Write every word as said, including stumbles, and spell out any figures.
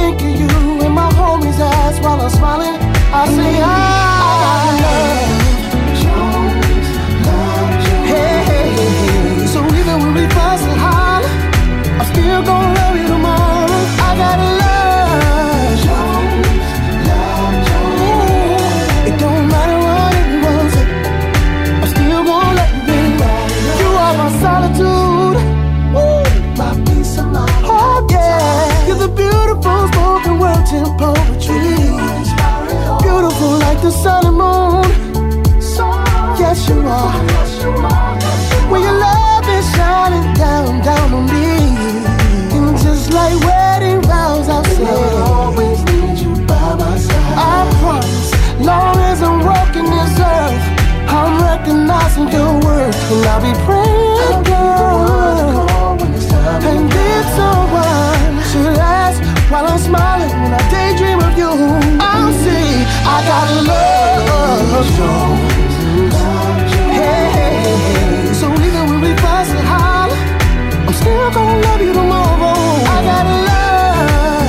think of you and my homies ask while I'm smiling. I say I, I Jones, love Jones. Hey, hey, hey. So even when we fuss and holler, I'm still gonna love you tomorrow. I gotta love Jones, love Jones. It don't matter what anyone say, I'm still gonna let you be. You are my solitude, ooh, my peace of mind. Oh yeah, you're the beautiful spoken word in poetry. Beautiful like the sun and moon. Yes you are. When your love is shining down, down on me, and just like wedding vows I'll say, I'll always need you by my side. I promise, long as I'm walking this earth, I'm recognizing your worth, and I'll be praying